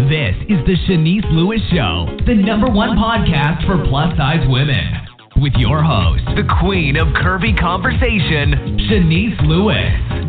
This is the Shanice Lewis Show, the #1 podcast for plus-size women. With your host, the queen of curvy conversation, Shanice Lewis.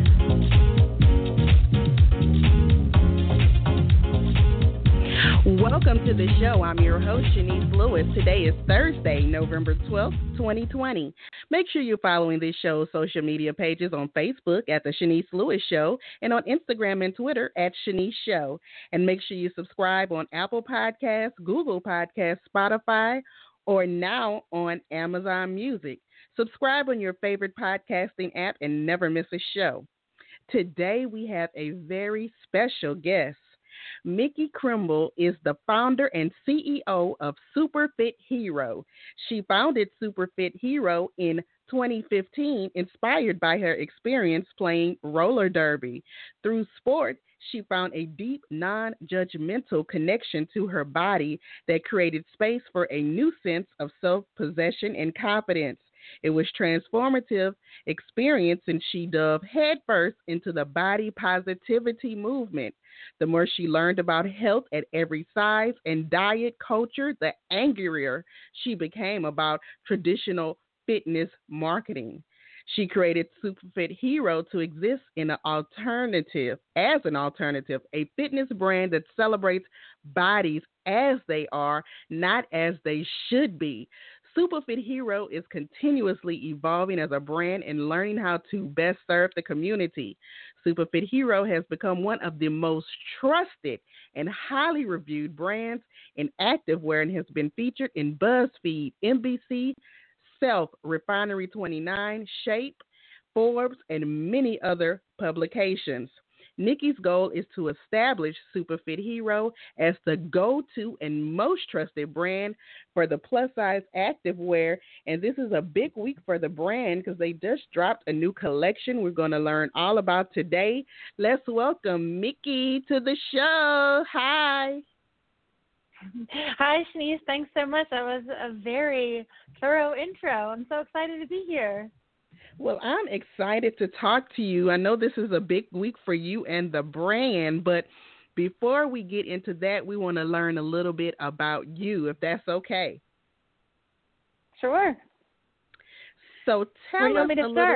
Welcome to the show. I'm your host, Shanice Lewis. Today is Thursday, November 12th, 2020. Make sure you're following this show's social media pages on Facebook at The Shanice Lewis Show and on Instagram and Twitter at Shanice Show. And make sure you subscribe on Apple Podcasts, Google Podcasts, Spotify, or now on Amazon Music. Subscribe on your favorite podcasting app and never miss a show. Today we have a very special guest. Micki Krimble is the founder and CEO of Superfit Hero. She founded Superfit Hero in 2015, inspired by her experience playing roller derby. Through sport, she found a deep, non-judgmental connection to her body that created space for a new sense of self-possession and confidence. It was transformative experience, and she dove headfirst into the body positivity movement. The more she learned about health at every size and diet culture, the angrier she became about traditional fitness marketing. She created Superfit Hero to exist as an alternative, a fitness brand that celebrates bodies as they are, not as they should be. Superfit Hero is continuously evolving as a brand and learning how to best serve the community. Superfit Hero has become one of the most trusted and highly reviewed brands in activewear and has been featured in BuzzFeed, NBC, Self, Refinery 29, Shape, Forbes, and many other publications. Micki's goal is to establish Superfit Hero as the go-to and most trusted brand for the plus-size activewear. And this is a big week for the brand because they just dropped a new collection we're going to learn all about today. Let's welcome Micki to the show. Hi. Hi, Shanice. Thanks so much. That was a very thorough intro. I'm so excited to be here. Well, I'm excited to talk to you. I know this is a big week for you and the brand, but before we get into that, we want to learn a little bit about you, if that's okay. Sure. So tell us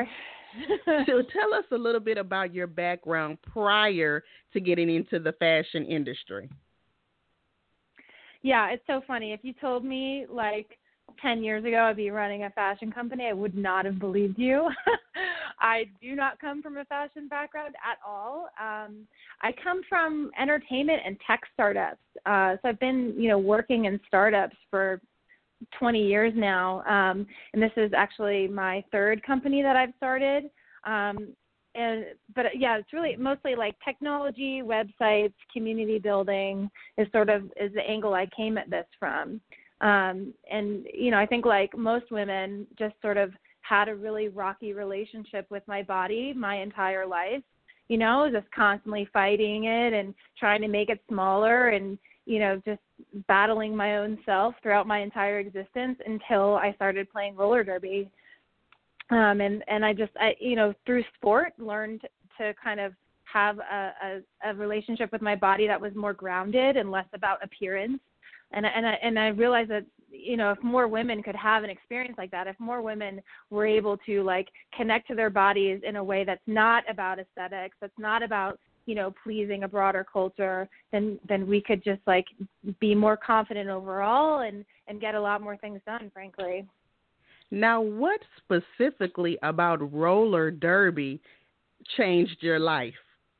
a little bit about your background prior to getting into the fashion industry. Yeah, it's so funny. If you told me 10 years ago I'd be running a fashion company, I would not have believed you. I do not come from a fashion background at all. I come from entertainment and tech startups. So I've been, working in startups for 20 years now. And this is actually my third company that I've started. But it's really mostly like technology, websites, community building is the angle I came at this from. I think like most women just sort of had a really rocky relationship with my body my entire life, just constantly fighting it and trying to make it smaller and, just battling my own self throughout my entire existence until I started playing roller derby. And I through sport learned to kind of have a relationship with my body that was more grounded and less about appearance. And I realized that, if more women could have an experience like that, if more women were able to connect to their bodies in a way that's not about aesthetics, that's not about, pleasing a broader culture, then we could just be more confident overall and get a lot more things done, frankly. Now, what specifically about roller derby changed your life?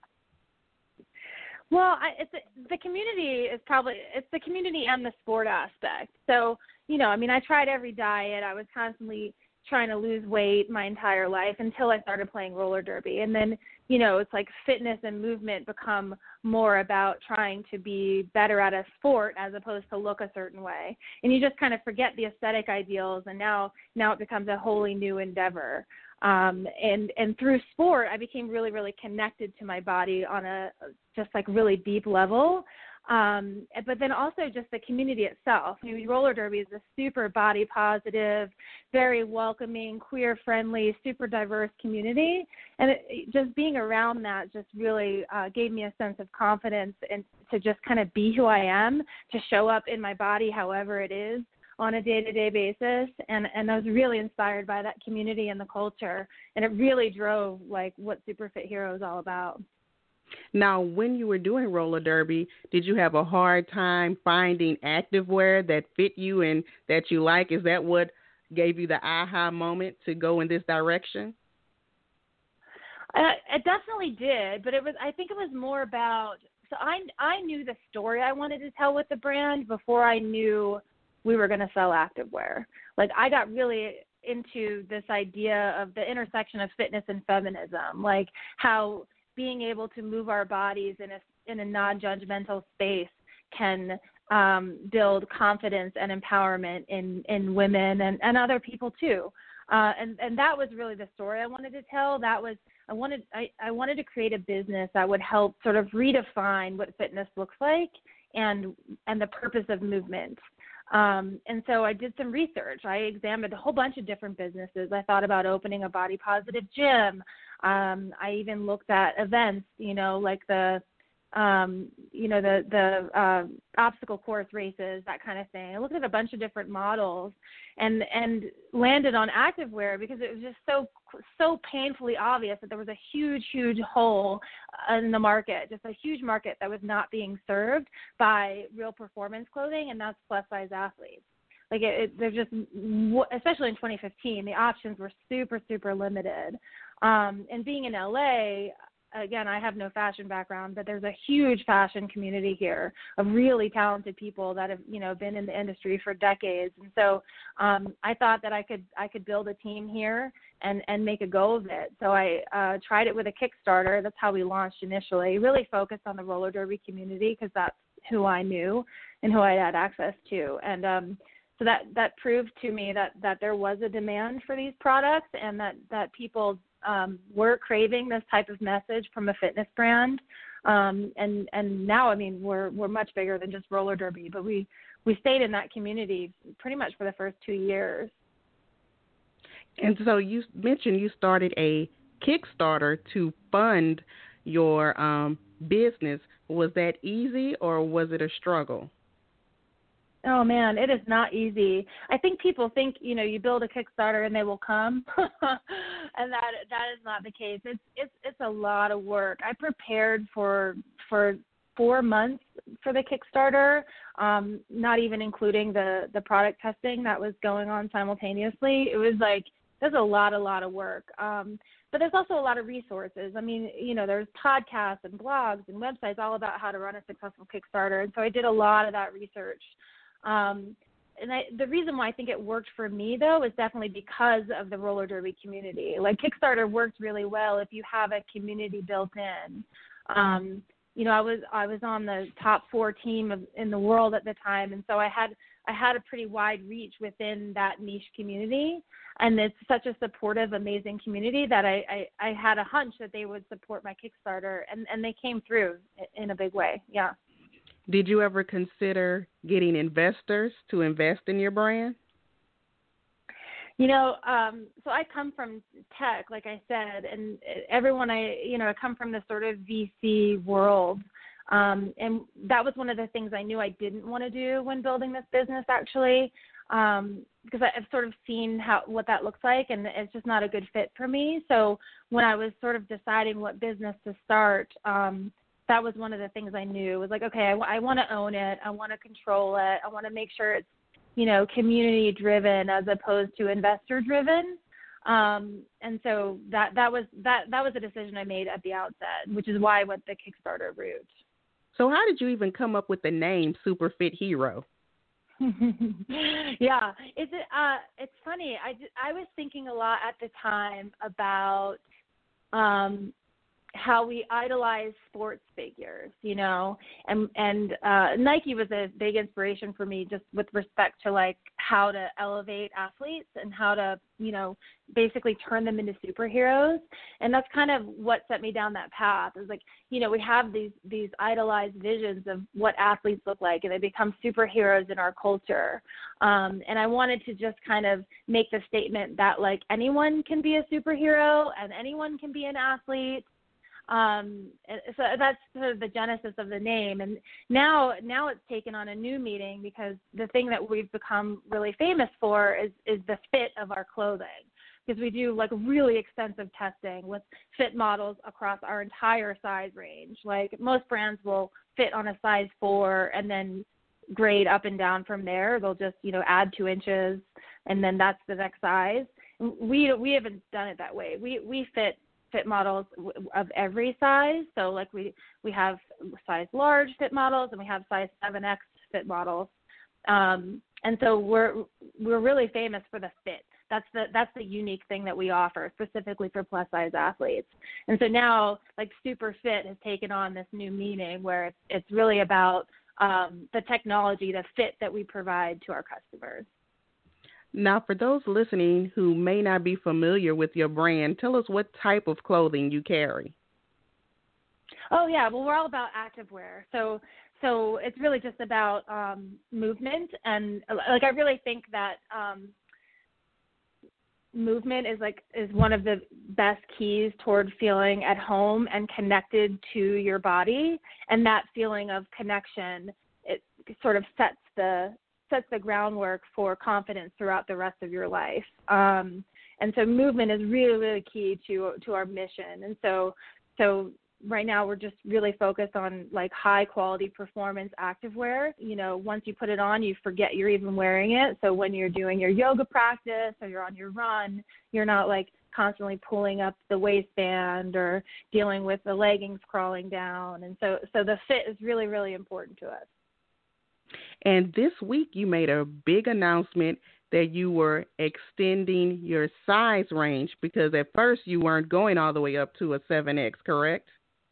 Well, the community it's the community and the sport aspect. So, I tried every diet. I was constantly trying to lose weight my entire life until I started playing roller derby. And then, it's like fitness and movement become more about trying to be better at a sport as opposed to look a certain way. And you just kind of forget the aesthetic ideals, and now it becomes a wholly new endeavor. And through sport, I became really, really connected to my body on a just really deep level. But then also just the community itself. I mean, roller derby is a super body positive, very welcoming, queer friendly, super diverse community. And just being around that just really gave me a sense of confidence and to just kind of be who I am, to show up in my body however it is on a day-to-day basis. And I was really inspired by that community and the culture. And it really drove like what Super Fit Hero is all about. Now, when you were doing roller derby, did you have a hard time finding activewear that fit you and that you like? Is that what gave you the aha moment to go in this direction? It definitely did, but I think it was more about, so I knew the story I wanted to tell with the brand before I knew we were going to sell activewear. Like, I got really into this idea of the intersection of fitness and feminism, like how being able to move our bodies in a non-judgmental space can build confidence and empowerment in women and other people too. And that was really the story I wanted to tell. I wanted to create a business that would help sort of redefine what fitness looks like and the purpose of movement. And so I did some research. I examined a whole bunch of different businesses. I thought about opening a body positive gym. I even looked at events, like the obstacle course races, that kind of thing. I looked at a bunch of different models and landed on activewear because it was just so painfully obvious that there was a huge, huge hole in the market, just a huge market that was not being served by real performance clothing, and that's plus size athletes. Like they're just, especially in 2015, the options were super, super limited. And being in LA, again, I have no fashion background, but there's a huge fashion community here of really talented people that have, been in the industry for decades. And so I thought that I could build a team here and make a go of it. So I tried it with a Kickstarter. That's how we launched initially, really focused on the roller derby community because that's who I knew and who I had access to. And so that proved to me that there was a demand for these products and that people were craving this type of message from a fitness brand. And now, I mean, we're much bigger than just roller derby, but we stayed in that community pretty much for the first 2 years. And so you mentioned you started a Kickstarter to fund your business. Was that easy or was it a struggle? Oh man, it is not easy. I think people think, you build a Kickstarter and they will come, and that is not the case. It's a lot of work. I prepared for 4 months for the Kickstarter, not even including the product testing that was going on simultaneously. It was like there's a lot of work. But there's also a lot of resources. I mean, there's podcasts and blogs and websites all about how to run a successful Kickstarter, and so I did a lot of that research. The reason why I think it worked for me, though, is definitely because of the roller derby community. Like, Kickstarter works really well if you have a community built in. I was on the top 4 team in the world at the time, and so I had a pretty wide reach within that niche community. And it's such a supportive, amazing community that I had a hunch that they would support my Kickstarter, and they came through in a big way. Yeah. Did you ever consider getting investors to invest in your brand? So I come from tech, like I said, and everyone I come from this sort of VC world. And that was one of the things I knew I didn't want to do when building this business, actually, because I've sort of seen what that looks like, and it's just not a good fit for me. So when I was sort of deciding what business to start, that was one of the things I knew. It was like, okay, I want to own it. I want to control it. I want to make sure it's, community driven as opposed to investor driven. And so that was a decision I made at the outset, which is why I went the Kickstarter route. So how did you even come up with the name Super Fit Hero? Yeah, it's funny. I was thinking a lot at the time about how we idolize sports figures, you know, and Nike was a big inspiration for me just with respect to like how to elevate athletes and how to, you know, basically turn them into superheroes. And that's kind of what set me down that path. Is like, you know, we have these idolized visions of what athletes look like, and they become superheroes in our culture. And I wanted to just kind of make the statement that like anyone can be a superhero and anyone can be an athlete. So that's sort of the genesis of the name. And now it's taken on a new meaning, because the thing that we've become really famous for is the fit of our clothing, because we do like really extensive testing with fit models across our entire size range. Like most brands will fit on a size 4 and then grade up and down from there. They'll just, you know, add 2 inches and then that's the next size. We haven't done it that way. We fit models of every size. So like we have size large fit models and we have size 7X fit models. And so we're really famous for the fit. That's the unique thing that we offer specifically for plus size athletes. And so now like super fit has taken on this new meaning where it's really about the technology, the fit that we provide to our customers. Now, for those listening who may not be familiar with your brand, tell us what type of clothing you carry. Oh, yeah. Well, we're all about activewear. So it's really just about movement. And, like, I really think that movement is one of the best keys toward feeling at home and connected to your body. And that feeling of connection, it sort of sets the groundwork for confidence throughout the rest of your life. And so movement is really, really key to our mission. And so right now we're just really focused on like high quality performance activewear. You know, once you put it on, you forget you're even wearing it. So when you're doing your yoga practice or you're on your run, you're not like constantly pulling up the waistband or dealing with the leggings crawling down. And so the fit is really, really important to us. And this week you made a big announcement that you were extending your size range, because at first you weren't going all the way up to a 7X, correct?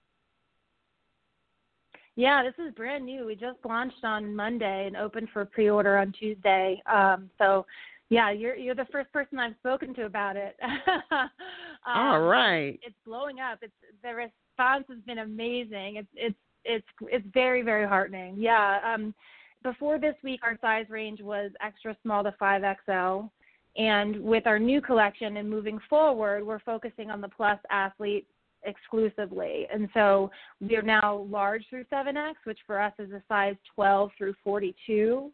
Yeah, this is brand new. We just launched on Monday and opened for pre-order on Tuesday. So, yeah, you're the first person I've spoken to about it. All right. It's blowing up. The response has been amazing. It's very, very heartening. Yeah. Before this week, our size range was extra small to 5XL. And with our new collection and moving forward, we're focusing on the plus athlete exclusively. And so we are now large through 7X, which for us is a size 12 through 42.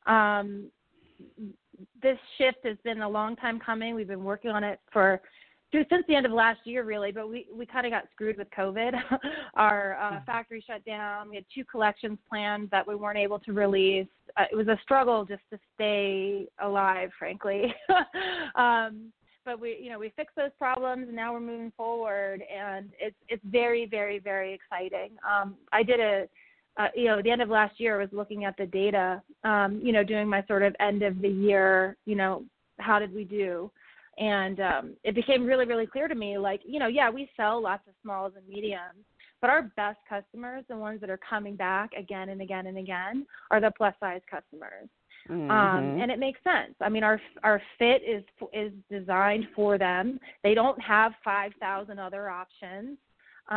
This shift has been a long time coming. We've been working on it since the end of last year, really, but we kind of got screwed with COVID. Our factory shut down. We had 2 collections planned that we weren't able to release. It was a struggle just to stay alive, frankly. But we fixed those problems, and now we're moving forward, and it's very, very, very exciting. I did at the end of last year, I was looking at the data, doing my sort of end of the year, how did we do? And it became really, really clear to me, we sell lots of smalls and mediums, but our best customers, the ones that are coming back again and again and again, are the plus size customers. Mm-hmm. And it makes sense. I mean, our fit is designed for them. They don't have 5,000 other options. So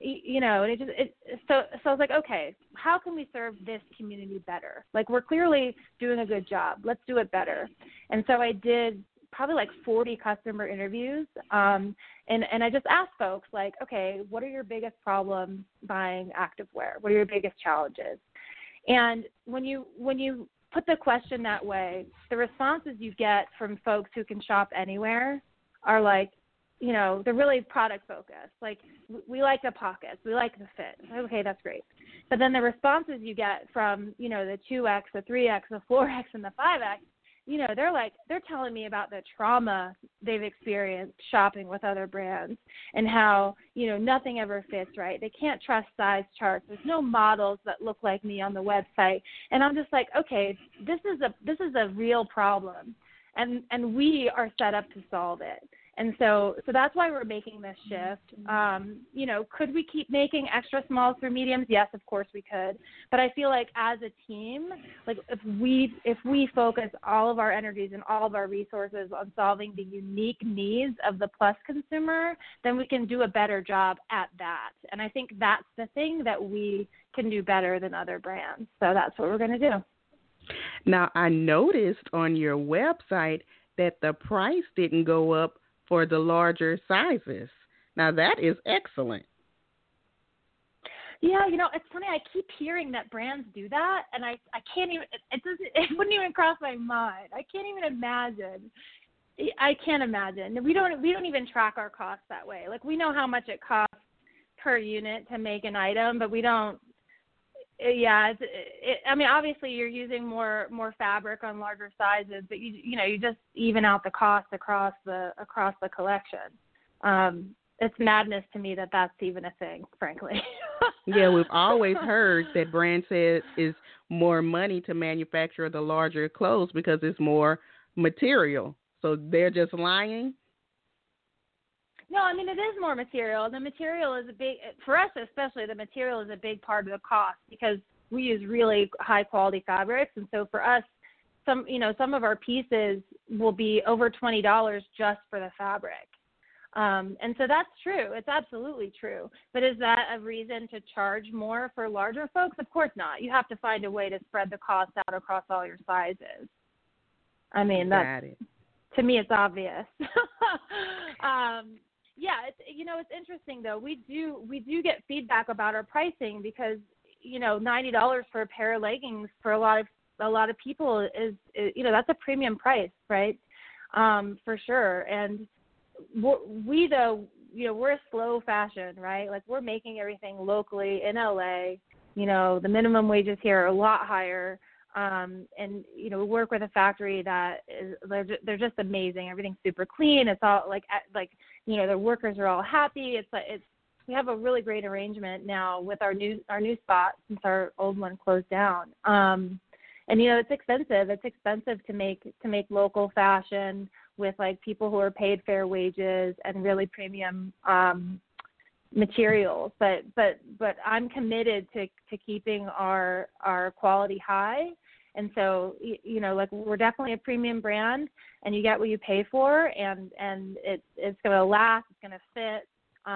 I was like, okay, how can we serve this community better? Like, we're clearly doing a good job. Let's do it better. And so I did probably like 40 customer interviews. And I just asked folks like, okay, what are your biggest problems buying activewear? What are your biggest challenges? And when you put the question that way, the responses you get from folks who can shop anywhere are like, they're really product focused. Like, we like the pockets, we like the fit. Okay, that's great. But then the responses you get from, the 2X, the 3X, the 4X, and the 5X, they're telling me about the trauma they've experienced shopping with other brands and how, nothing ever fits right. They can't trust size charts. There's no models that look like me on the website. And I'm just like, okay, this is a real problem. And we are set up to solve it. And so that's why we're making this shift. Could we keep making extra smalls through mediums? Yes, of course we could. But I feel like as a team, like if we focus all of our energies and all of our resources on solving the unique needs of the plus consumer, then we can do a better job at that. And I think that's the thing that we can do better than other brands. So that's what we're going to do. Now, I noticed on your website that the price didn't go up for the larger sizes. Now, that is excellent. Yeah, it's funny. I keep hearing that brands do that, and I can't even. It wouldn't even cross my mind. I can't even imagine. I can't imagine. We don't even track our costs that way. Like, we know how much it costs per unit to make an item, but we don't. Yeah, obviously you're using more fabric on larger sizes, but you just even out the cost across the collection. It's madness to me that that's even a thing, frankly. Yeah, we've always heard that brand says it's more money to manufacture the larger clothes because it's more material. So they're just lying? No, it is more material. The material is for us especially, the material is a big part of the cost because we use really high quality fabrics. And so for us, some of our pieces will be over $20 just for the fabric. And so that's true. It's absolutely true. But is that a reason to charge more for larger folks? Of course not. You have to find a way to spread the cost out across all your sizes. To me, it's obvious. Yeah, it's interesting though. We do get feedback about our pricing because $90 for a pair of leggings for a lot of people is that's a premium price, right? For sure. And we though, we're a slow fashion, right? Like, we're making everything locally in LA. The minimum wages here are a lot higher. And we work with a factory that they're just amazing. Everything's super clean. It's all like the workers are all happy. We have a really great arrangement now with our new spot since our old one closed down. And it's expensive. It's expensive to make local fashion with like people who are paid fair wages and really premium materials. But I'm committed to keeping our quality high. And so, we're definitely a premium brand, and you get what you pay for, and it's going to last, it's going to fit.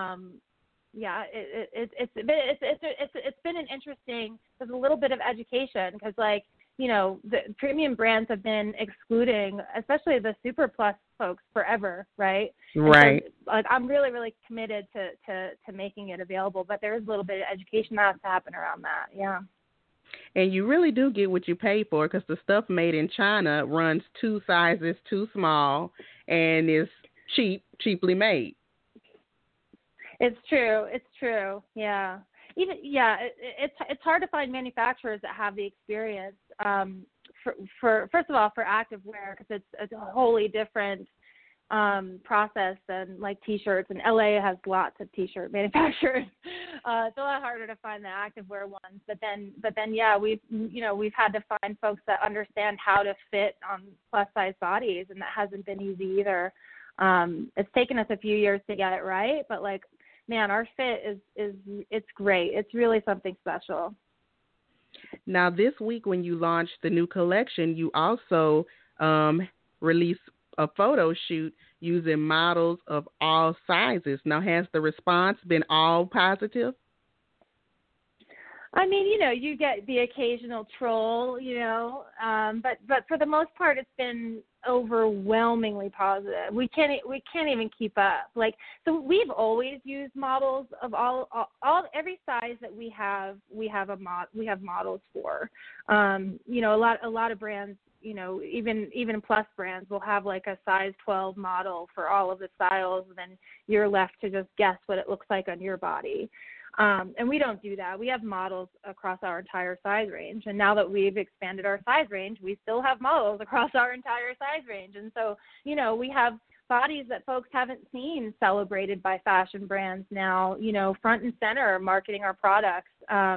It's been an interesting. There's a little bit of education because, the premium brands have been excluding, especially the super plus folks, forever, right? Right. So, I'm really, really committed to making it available, but there is a little bit of education that has to happen around that. Yeah. And you really do get what you pay for because the stuff made in China runs 2 sizes too small and is cheaply made. It's true. Yeah. It's hard to find manufacturers that have the experience. For first of all, for activewear, because it's a wholly different process than like T-shirts, and LA has lots of T-shirt manufacturers. It's a lot harder to find the activewear ones. But then, yeah, we've had to find folks that understand how to fit on plus size bodies, and that hasn't been easy either. It's taken us a few years to get it right, but man, our fit it's great. It's really something special. Now, this week when you launched the new collection, you also released a photo shoot using models of all sizes. Now, has the response been all positive? You get the occasional troll, but for the most part, it's been overwhelmingly positive. We can't even keep up. So we've always used models of all every size that we have models for. A lot of brands, even plus brands will have like a size 12 model for all of the styles, and then you're left to just guess what it looks like on your body. And we don't do that. We have models across our entire size range. And now that we've expanded our size range, we still have models across our entire size range. And so, we have bodies that folks haven't seen celebrated by fashion brands now, front and center marketing our products.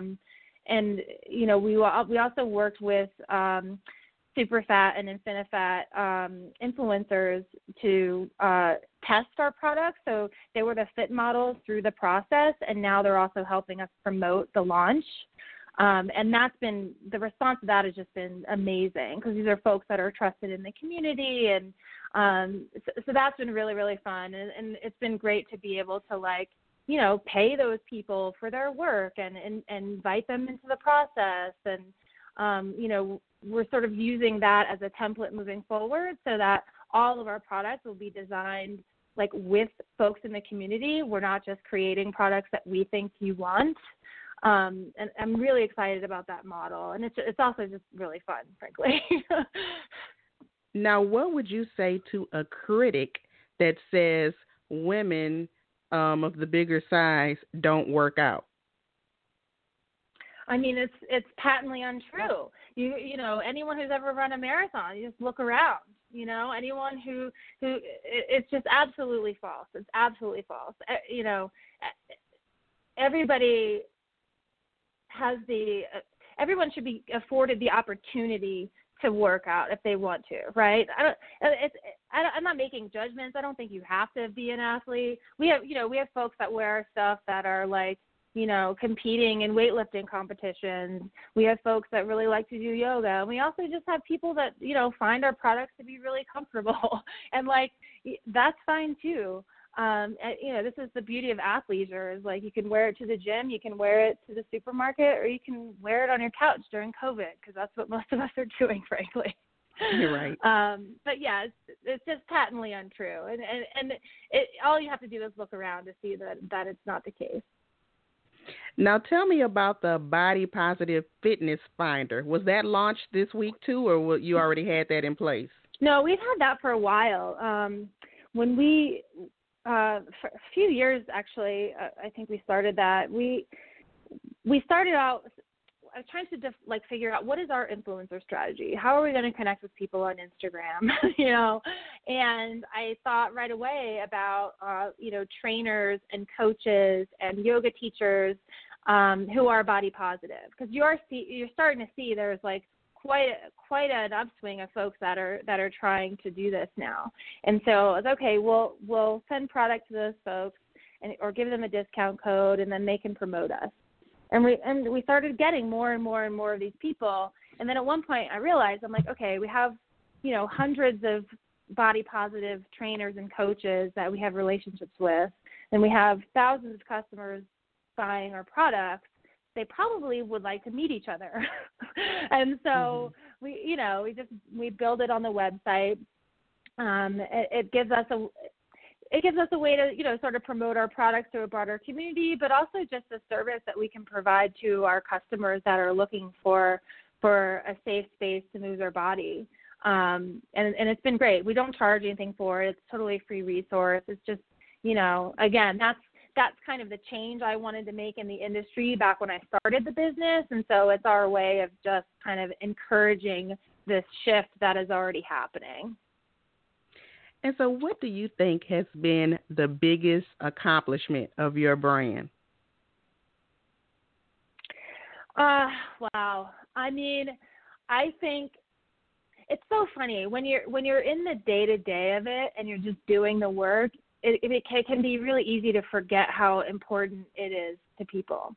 We also worked with Superfat and Infinifat influencers to test our products. So they were the fit models through the process, and now they're also helping us promote the launch. And that's been, the response to that has just been amazing, because these are folks that are trusted in the community. And so that's been really, really fun. And it's been great to be able to, like, you know, pay those people for their work and invite them into the process. And, you know, we're sort of using that as a template moving forward, so that all of our products will be designed like with folks in the community. We're not just creating products that we think you want. And I'm really excited about that model. And it's also just really fun, frankly. Now, what would you say to a critic that says women of the bigger size don't work out? I mean, it's patently untrue. You know, anyone who's ever run a marathon, you just look around. You know, anyone who it's just absolutely false. It's absolutely false. You know, everybody has everyone should be afforded the opportunity to work out if they want to, right? I'm not making judgments. I don't think you have to be an athlete. We have folks that wear stuff that are like, you know, competing in weightlifting competitions. We have folks that really like to do yoga. And we also just have people that, you know, find our products to be really comfortable. And, like, that's fine, too. And, you know, this is the beauty of athleisure, is, like, you can wear it to the gym, you can wear it to the supermarket, or you can wear it on your couch during COVID, because that's what most of us are doing, frankly. You're right. But, yeah, it's just patently untrue. And all you have to do is look around to see that it's not the case. Now, tell me about the Body Positive Fitness Finder. Was that launched this week, too, or you already had that in place? No, we've had that for a while. When we, for a few years, actually, I think we started that. We started out trying to figure out what is our influencer strategy. How are we going to connect with people on Instagram? You know, and I thought right away about trainers and coaches and yoga teachers who are body positive, because you're starting to see there's like quite an upswing of folks that are trying to do this now. And so it's okay. We'll send product to those folks or give them a discount code, and then they can promote us. And we started getting more and more and more of these people. And then at one point I realized, I'm like, okay, we have, you know, hundreds of body positive trainers and coaches that we have relationships with, and we have thousands of customers buying our products. They probably would like to meet each other. And so we build it on the website. It gives us a way to, you know, sort of promote our products to a broader community, but also just a service that we can provide to our customers that are looking for a safe space to move their body. And it's been great. We don't charge anything for it. It's totally a free resource. It's just, you know, again, that's kind of the change I wanted to make in the industry back when I started the business. And so it's our way of just kind of encouraging this shift that is already happening. And so what do you think has been the biggest accomplishment of your brand? Wow. I mean, I think it's so funny when you're in the day-to-day of it and you're just doing the work, it can be really easy to forget how important it is to people.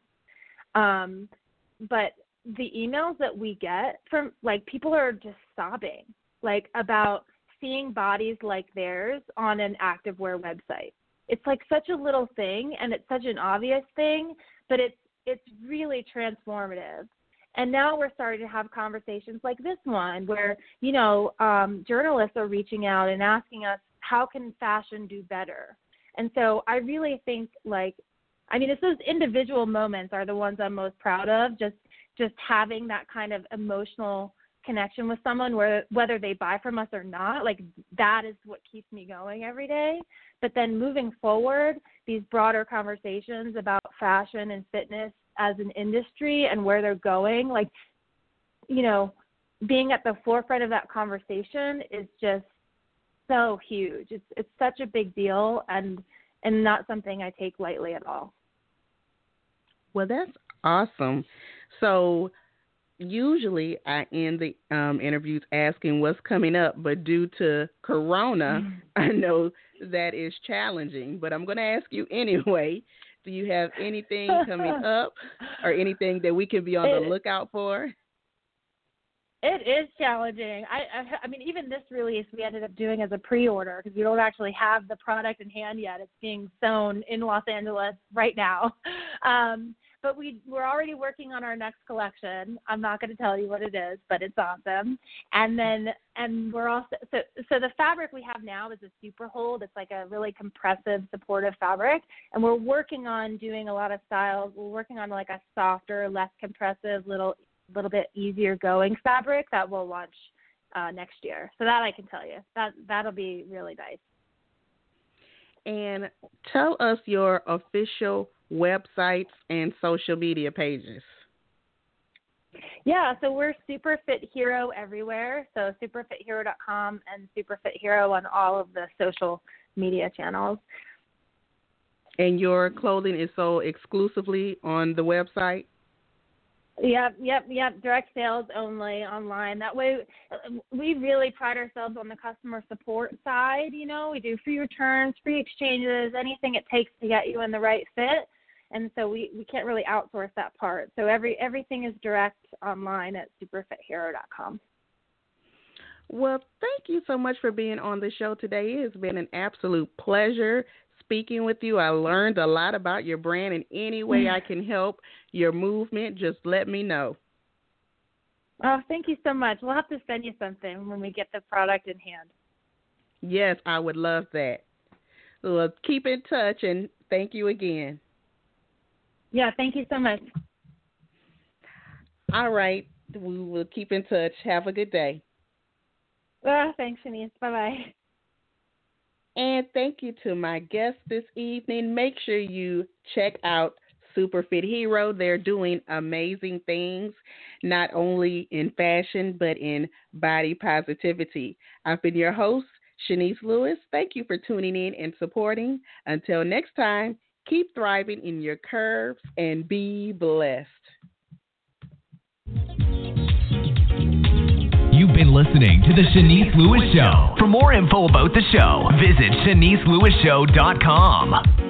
But the emails that we get from, like, people are just sobbing, like, about seeing bodies like theirs on an activewear website. It's like such a little thing, and it's such an obvious thing, but it's really transformative. And now we're starting to have conversations like this one where, you know, journalists are reaching out and asking us, how can fashion do better? And so I really think, it's those individual moments are the ones I'm most proud of, just having that kind of emotional connection with someone, whether they buy from us or not, like, that is what keeps me going every day. But then moving forward, these broader conversations about fashion and fitness as an industry and where they're going, like, you know, being at the forefront of that conversation is just so huge. It's such a big deal, and not something I take lightly at all. Well, that's awesome. So usually I end the interviews asking what's coming up, but due to Corona, I know that is challenging. But I'm going to ask you anyway. Do you have anything coming up or anything that we can be on the lookout for? It is challenging. I mean, even this release we ended up doing as a pre-order because we don't actually have the product in hand yet. It's being sewn in Los Angeles right now. But we're already working on our next collection. I'm not going to tell you what it is, but it's awesome. And we're also so the fabric we have now is a super hold. It's like a really compressive, supportive fabric. And we're working on doing a lot of styles. We're working on like a softer, less compressive, little bit easier going fabric that will launch next year. So that I can tell you. That'll be really nice. And tell us your official websites and social media pages. Yeah, so we're Superfit Hero everywhere. So superfithero.com and Superfit Hero on all of the social media channels. And your clothing is sold exclusively on the website? Yep. Direct sales only online. That way, we really pride ourselves on the customer support side. You know, we do free returns, free exchanges, anything it takes to get you in the right fit. And so we can't really outsource that part. So everything is direct online at superfithero.com. Well, thank you so much for being on the show today. It has been an absolute pleasure speaking with you. I learned a lot about your brand, and any way I can help your movement, just let me know. Oh, thank you so much. We'll have to send you something when we get the product in hand. Yes, I would love that. Well, keep in touch, and thank you again. Yeah, thank you so much. All right. We will keep in touch. Have a good day. Thanks, Shanice. Bye-bye. And thank you to my guest this evening. Make sure you check out Superfit Hero. They're doing amazing things, not only in fashion, but in body positivity. I've been your host, Shanice Lewis. Thank you for tuning in and supporting. Until next time, keep thriving in your curves and be blessed. You've been listening to The Shanice Lewis Show. For more info about the show, visit ShaniceLewisShow.com.